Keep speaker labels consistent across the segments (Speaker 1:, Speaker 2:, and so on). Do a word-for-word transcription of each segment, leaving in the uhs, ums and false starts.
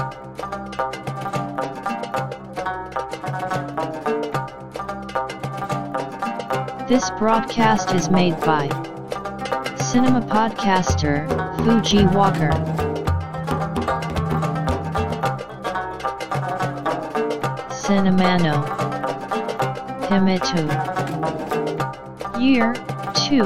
Speaker 1: This broadcast is made by Cinema Podcaster, Fuji Walker. Cinemano Himitu Year two.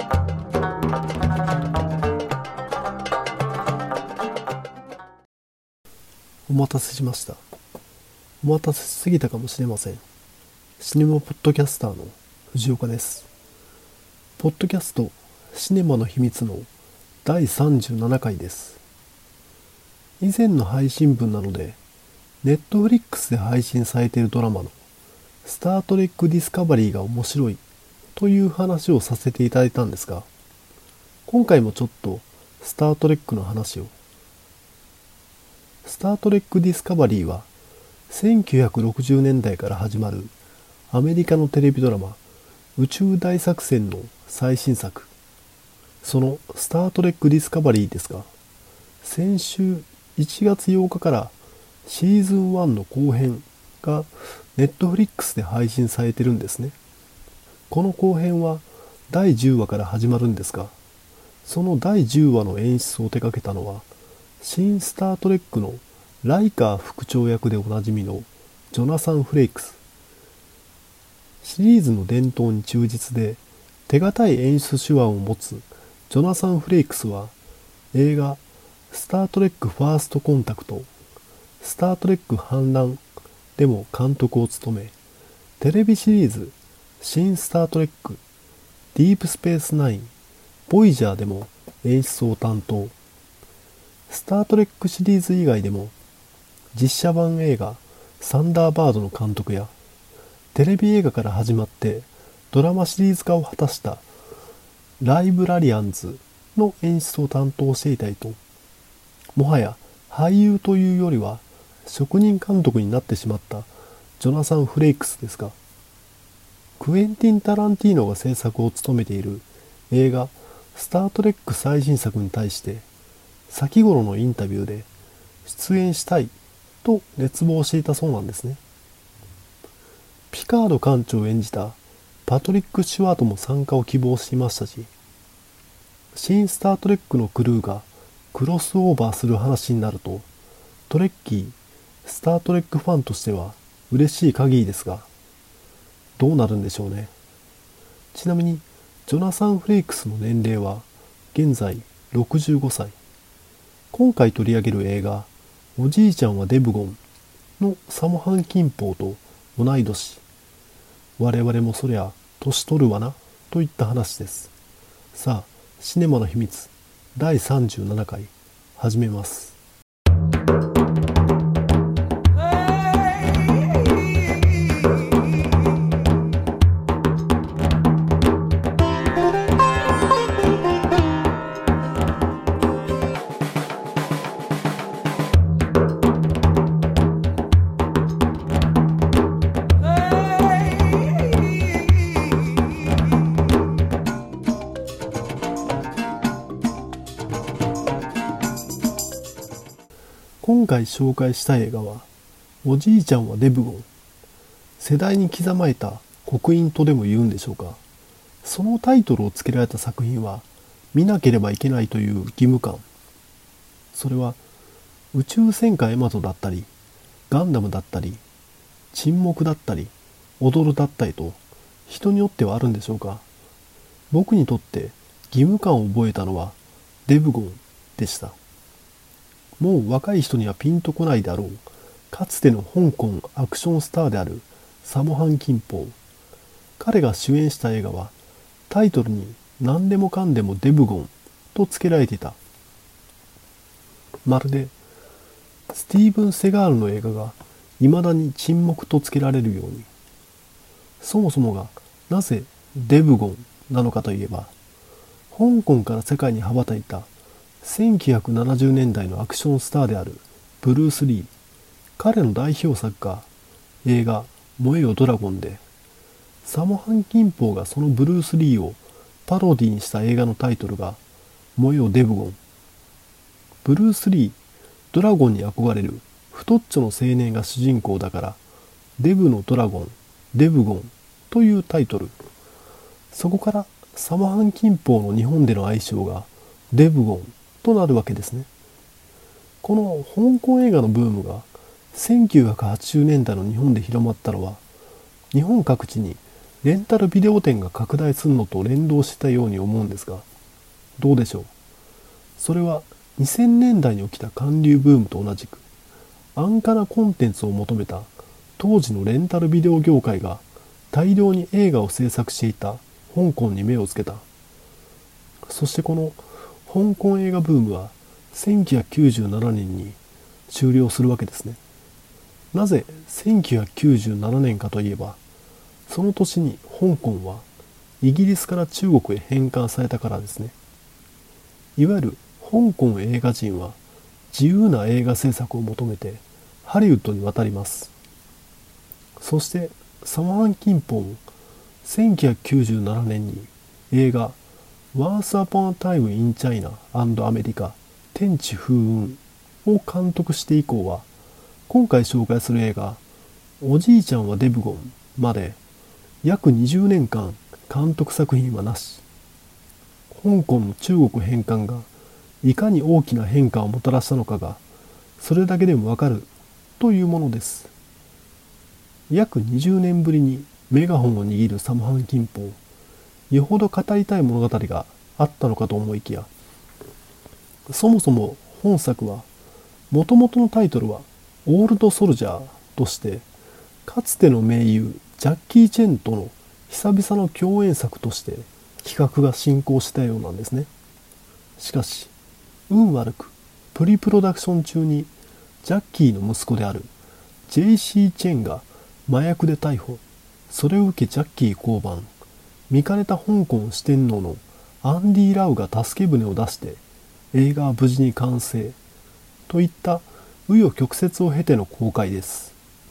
Speaker 2: お待たせしました。お待たせしすぎたかもしれません。シネマポッドキャスターの藤岡です。ポッドキャストシネマの秘密のだいさんじゅうななかいです。以前の配信分なので、ネットフリックスで配信されているドラマのスタートレックディスカバリーが面白いという話をさせていただいたんですが、今回もちょっとスタートレックの話を。スタートレックディスカバリーはせんきゅうひゃくろくじゅうねんだいから始まるアメリカのテレビドラマ宇宙大作戦の最新作。そのスタートレックディスカバリーですが、先週いちがつようかからシーズンワンの後編がネットフリックスで配信されてるんですね。この後編はだいじゅうわから始まるんですが、そのだいじゅうわの演出を手掛けたのは新スタートレックのライカー副長役でおなじみのジョナサン・フレイクス。シリーズの伝統に忠実で手堅い演出手腕を持つジョナサン・フレイクスは映画スタートレックファーストコンタクト、スタートレック反乱でも監督を務め、テレビシリーズ新スタートレック、ディープスペースナイン、ボイジャーでも演出を担当。スタートレックシリーズ以外でも実写版映画サンダーバードの監督やテレビ映画から始まってドラマシリーズ化を果たしたライブラリアンズの演出を担当していたりと、もはや俳優というよりは職人監督になってしまったジョナサン・フレイクスですが、クエンティン・タランティーノが制作を務めている映画スタートレック最新作に対して先頃のインタビューで出演したいと熱望していたそうなんですね。ピカード艦長を演じたパトリック・シュワートも参加を希望していましたし、新スタートレックのクルーがクロスオーバーする話になると、トレッキー、スタートレックファンとしては嬉しい限りですが、どうなるんでしょうね。ちなみにジョナサン・フレイクスの年齢は現在ろくじゅうごさい。今回取り上げる映画おじいちゃんはデブゴンのサモハン・キンポーと同い年。我々もそりゃ年取るわなといった話です。さあ、シネマの秘密だいさんじゅうななかい始めます。今回紹介した映画はおじいちゃんはデブゴン。世代に刻まれた刻印とでも言うんでしょうか。そのタイトルを付けられた作品は見なければいけないという義務感。それは宇宙戦艦ヤマトだったりガンダムだったり沈黙だったり踊るだったりと人によってはあるんでしょうか。僕にとって義務感を覚えたのはデブゴンでした。もう若い人にはピンとこないであろう、かつての香港アクションスターであるサモハン・キンポー。彼が主演した映画はタイトルに何でもかんでもデブゴンと付けられていた。まるでスティーブン・セガールの映画が未だに沈黙と付けられるように。そもそもがなぜデブゴンなのかといえば、香港から世界に羽ばたいたせんきゅうひゃくななじゅうねんだいのアクションスターであるブルース・リー。彼の代表作が映画燃えよドラゴンで、サモハン・キンポーがそのブルース・リーをパロディにした映画のタイトルが燃えよデブゴン。ブルース・リー、 ドラゴンに憧れる太っちょの青年が主人公だから、デブのドラゴン、デブゴンというタイトル。そこからサマハンキンポーの日本での愛称がデブゴンとなるわけですね。この香港映画のブームがせんきゅうひゃくはちじゅうねんだいの日本で広まったのは、日本各地にレンタルビデオ店が拡大するのと連動してたように思うんですが、どうでしょう。それはにせんねんだいに起きた韓流ブームと同じく、安価なコンテンツを求めた当時のレンタルビデオ業界が大量に映画を制作していた香港に目をつけた。そしてこの香港映画ブームはせんきゅうひゃくきゅうじゅうななねんに終了するわけですね。なぜせんきゅうひゃくきゅうじゅうななねんかといえば、その年に香港はイギリスから中国へ返還されたからですね。いわゆる香港映画人は自由な映画制作を求めてハリウッドに渡ります。そしてサマハンキンポンせんきゅうひゃくきゅうじゅうななねんに映画 Once Upon a Time in China and America 天地風雲を監督して以降は、今回紹介する映画おじいちゃんはデブゴンまで約にじゅうねんかん監督作品はなし。香港の中国返還がいかに大きな変化をもたらしたのかがそれだけでもわかるというものです。約にじゅうねんぶりにメガホンを握るサマハンキンポー、よほど語りたい物語があったのかと思いきや、そもそも本作はもともとのタイトルはオールドソルジャーとして、かつての名優ジャッキー・チェンとの久々の共演作として企画が進行したようなんですね。しかし運悪くプリプロダクション中にジャッキーの息子である ジェイシー チェンが麻薬で逮捕。それを受けジャッキー降板。見かねた香港四天王のアンディ・ラウが助け舟を出して映画は無事に完成といった紆余曲折を経ての公開です。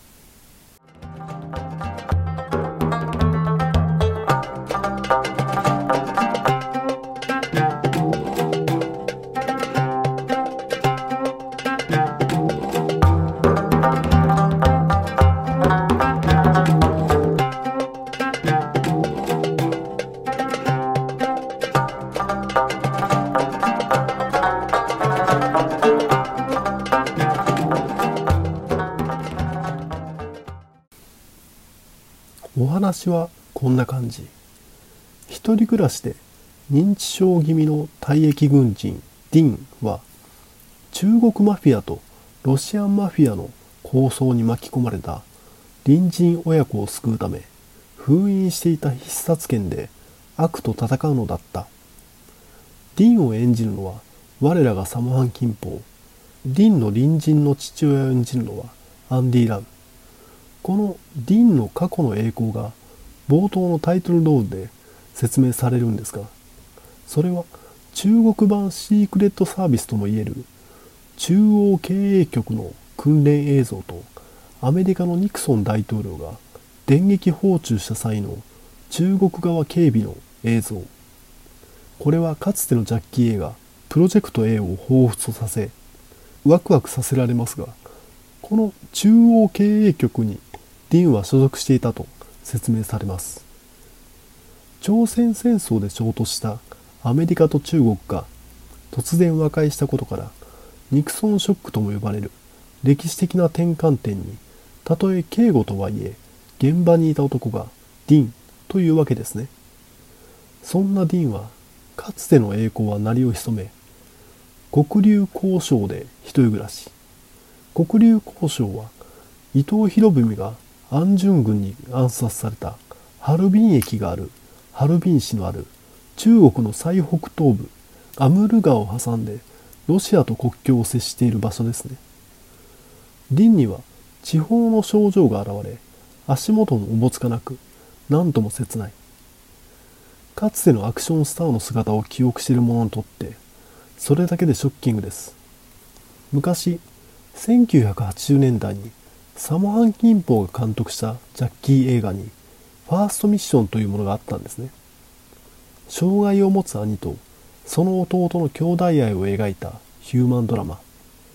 Speaker 2: お話はこんな感じ。一人暮らしで認知症気味の退役軍人ディンは中国マフィアとロシアンマフィアの抗争に巻き込まれた隣人親子を救うため封印していた必殺剣で悪と戦うのだった。ディンを演じるのは我らがサマハンキンポー、ディンの隣人の父親を演じるのはアンディ・ラウ。このディンの過去の栄光が冒頭のタイトルロールで説明されるんですが、それは中国版シークレットサービスともいえる中央経営局の訓練映像とアメリカのニクソン大統領が電撃訪中した際の中国側警備の映像。これはかつてのジャッキー映画プロジェクト A を彷彿とさせワクワクさせられますが、この中央経営局にディンは所属していたと説明されます。朝鮮戦争で衝突したアメリカと中国が突然和解したことからニクソンショックとも呼ばれる歴史的な転換点に、たとえ警護とはいえ現場にいた男がディンというわけですね。そんなディンはかつての栄光は鳴りを潜め、黒竜江省で一人暮らし。黒竜江省は伊藤博文が安順軍に暗殺されたハルビン駅があるハルビン市のある中国の最北東部アムール川を挟んでロシアと国境を接している場所ですね。ディンには地方の症状が現れ、足元もおぼつかなく、何とも切ない。かつてのアクションスターの姿を記憶している者にとってそれだけでショッキングです。昔せんきゅうひゃくはちじゅうねんだいにサマハンキンポーが監督したジャッキー映画にファーストミッションというものがあったんですね。障害を持つ兄とその弟の兄弟愛を描いたヒューマンドラマ。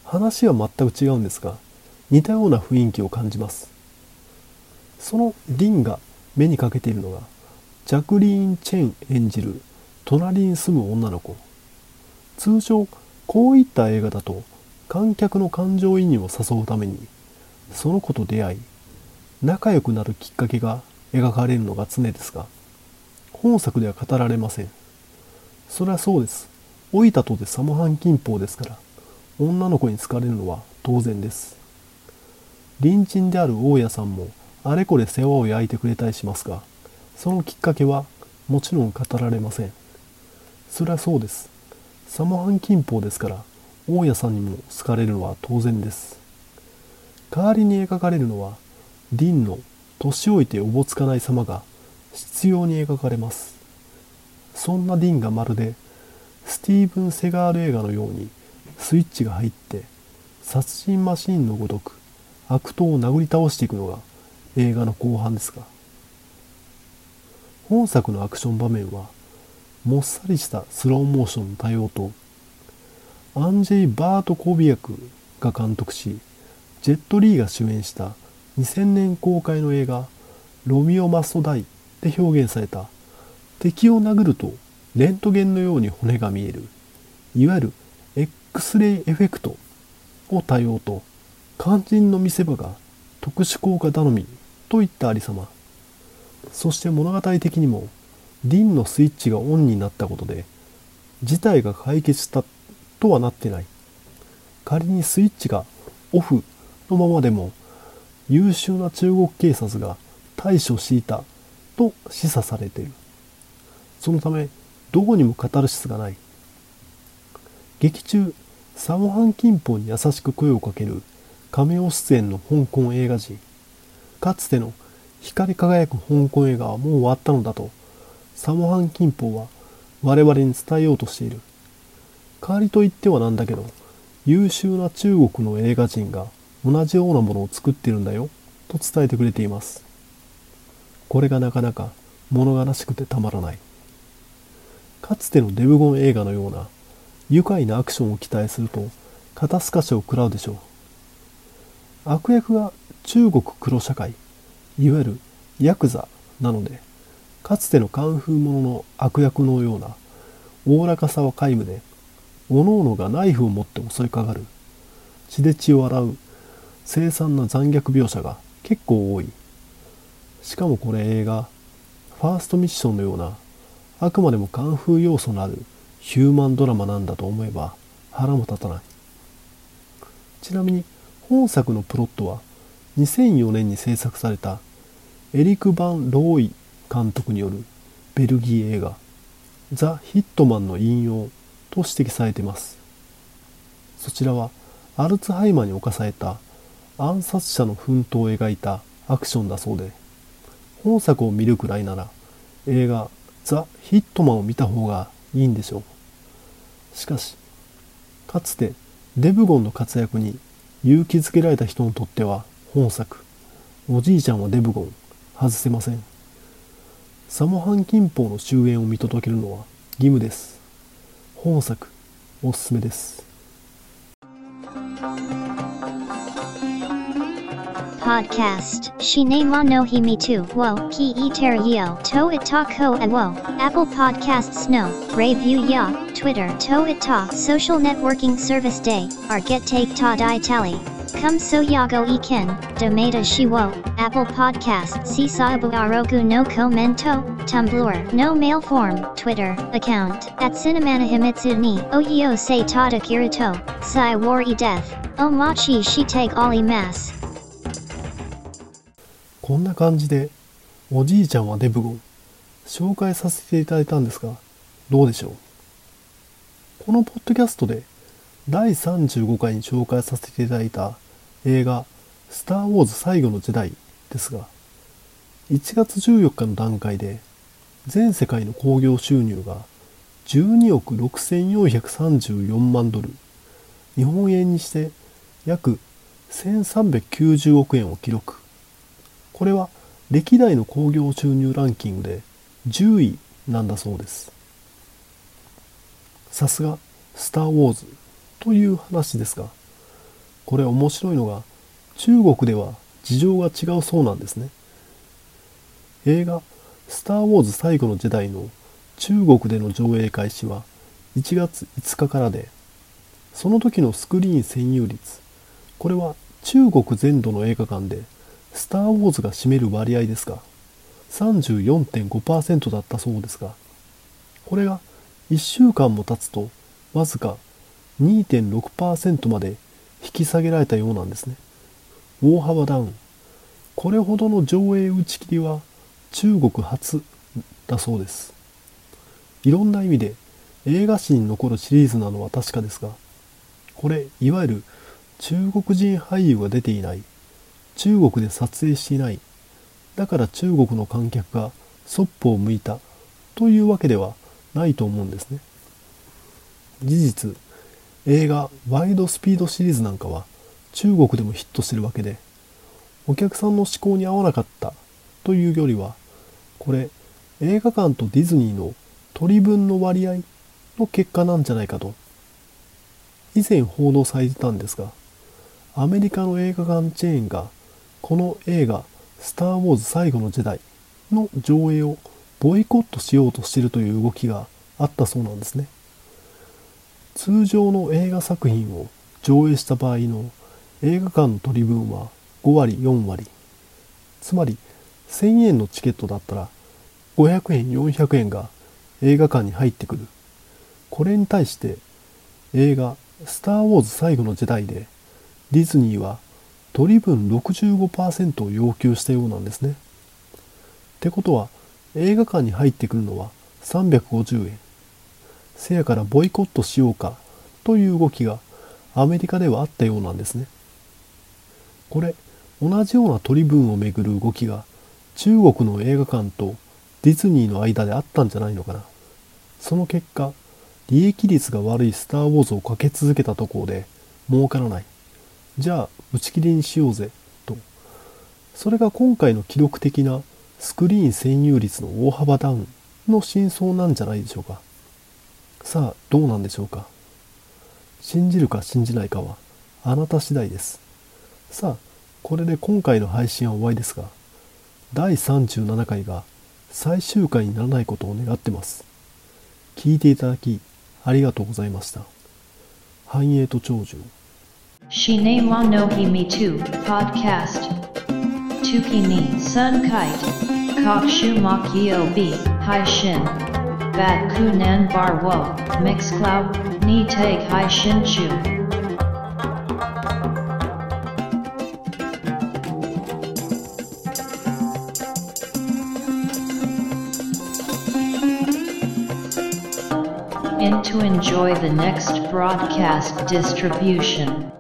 Speaker 2: 話は全く違うんですが、似たような雰囲気を感じます。そのディンが目にかけているのが、ジャクリーン・チェン演じる隣に住む女の子。通常こういった映画だと観客の感情移入を誘うためにその子と出会い仲良くなるきっかけが描かれるのが常ですが、本作では語られません。それはそうです。老いたとてサモハン近郊ですから、女の子に好かれるのは当然です。隣人である大家さんもあれこれ世話を焼いてくれたりしますが、そのきっかけはもちろん語られません。それはそうです。サモハン近郊ですから、大家さんにも好かれるのは当然です。代わりに描かれるのは、ディンの年老いておぼつかない様が執拗に描かれます。そんなディンがまるでスティーブン・セガール映画のようにスイッチが入って殺人マシーンのごとく悪党を殴り倒していくのが映画の後半ですが、本作のアクション場面はもっさりしたスローモーションの多用と、アンジェイ・バートコビヤクが監督し、ジェット・リーが主演したにせんねん公開の映画ロミオ・マスト・ダイで表現された敵を殴るとレントゲンのように骨が見える、いわゆる X レイエフェクトを多用と、肝心の見せ場が特殊効果頼みといったありさま。そして物語的にもディンのスイッチがオンになったことで事態が解決したとはなってない。仮にスイッチがオフのままでも優秀な中国警察が対処していたと示唆されている。そのためどうにもカタルシスがない。劇中サモハン近郊に優しく声をかけるカメオ出演の香港映画人、かつての光り輝く香港映画はもう終わったのだとサモハン近郊は我々に伝えようとしている。代わりと言ってはなんだけど、優秀な中国の映画人が同じようなものを作ってるんだよと伝えてくれています。これがなかなか物悲しくてたまらない。かつてのデブゴン映画のような愉快なアクションを期待すると肩透かしを食らうでしょう。悪役が中国黒社会、いわゆるヤクザなので、かつてのカンフーものの悪役のようなおおらかさは皆無で、おのおのがナイフを持って襲いかかる、血で血を洗う凄惨な残虐描写が結構多い。しかもこれ映画ファーストミッションのようなあくまでもカンフー要素のあるヒューマンドラマなんだと思えば腹も立たない。ちなみに本作のプロットはにせんよねんに制作されたエリク・バン・ローイ監督によるベルギー映画ザ・ヒットマンの引用と指摘されています。そちらはアルツハイマーに侵された暗殺者の奮闘を描いたアクションだそうで、本作を見るくらいなら映画ザ・ヒットマンを見た方がいいんでしょう。しかしかつてデブゴンの活躍に勇気づけられた人にとっては本作おじいちゃんはデブゴン外せません。サモハン近郊の終焉を見届けるのは義務です。本作おすすめです。
Speaker 1: Podcast Shinema no Himitu wo ki iterio to itako e wo Apple Podcasts no review ya Twitter to italk social networking service day ar get take ta di tally come so yago iken domata shiwo Apple Podcasts si saibu arogu no commento Tumblr no mail form Twitter account at cinemana himitsu ni oyo se tada kirito sai wari death o machi shiteg ali mas。
Speaker 2: こんな感じでおじいちゃんはデブゴン紹介させていただいたんですが、どうでしょう。このポッドキャストでだいさんじゅうごかいに紹介させていただいた映画スター・ウォーズ最後のジェダイですが、いちがつじゅうよっかの段階で全世界の興行収入がじゅうにおくろくせんよんひゃくさんじゅうよんまんドル、日本円にして約せんさんびゃくきゅうじゅうおくえんを記録。これは歴代の興行収入ランキングでじゅういなんだそうです。さすがスター・ウォーズという話ですが、 これ面白いのが、中国では事情が違うそうなんですね。映画スター・ウォーズ最後のジェダイの中国での上映開始はいちがついつかからで、その時のスクリーン占有率、これは中国全土の映画館でスター・ウォーズが占める割合ですが さんじゅうよんてんごパーセント だったそうですが、これがいっしゅうかんも経つとわずか にてんろくパーセント まで引き下げられたようなんですね。大幅ダウン。これほどの上映打ち切りは中国初だそうです。いろんな意味で映画史に残るシリーズなのは確かですが、これいわゆる中国人俳優が出ていない、中国で撮影していない、だから中国の観客がそっぽを向いたというわけではないと思うんですね。事実、映画ワイドスピードシリーズなんかは中国でもヒットしてるわけで、お客さんの思考に合わなかったというよりは、これ映画館とディズニーの取り分の割合の結果なんじゃないかと以前報道されてたんですが、アメリカの映画館チェーンがこの映画スター・ウォーズ最後のジェダイの上映をボイコットしようとしているという動きがあったそうなんですね。通常の映画作品を上映した場合の映画館の取り分はごわりよんわり、つまりせんえんのチケットだったらごひゃくえんよんひゃくえんが映画館に入ってくる。これに対して映画スター・ウォーズ最後のジェダイでディズニーは取り分 ろくじゅうごパーセント を要求したようなんですね。ってことは映画館に入ってくるのはさんびゃくごじゅうえん。せやからボイコットしようかという動きがアメリカではあったようなんですね。これ同じような取り分をめぐる動きが中国の映画館とディズニーの間であったんじゃないのかな。その結果、利益率が悪いスター・ウォーズをかけ続けたところで儲からない。じゃあ打ち切りにしようぜと。それが今回の記録的なスクリーン占有率の大幅ダウンの真相なんじゃないでしょうか。さあどうなんでしょうか。信じるか信じないかはあなた次第です。さあこれで今回の配信は終わりですが、だいさんじゅうななかいが最終回にならないことを願ってます。聞いていただきありがとうございました。繁栄と長寿。
Speaker 3: Shinema no Himi two Podcast Tuki ni Sun Kite Kokshu Makio B Hai Shin Bat Kunan Bar Wo Mixcloud Ni Take Hai Shin Chu And to enjoy the next broadcast distribution.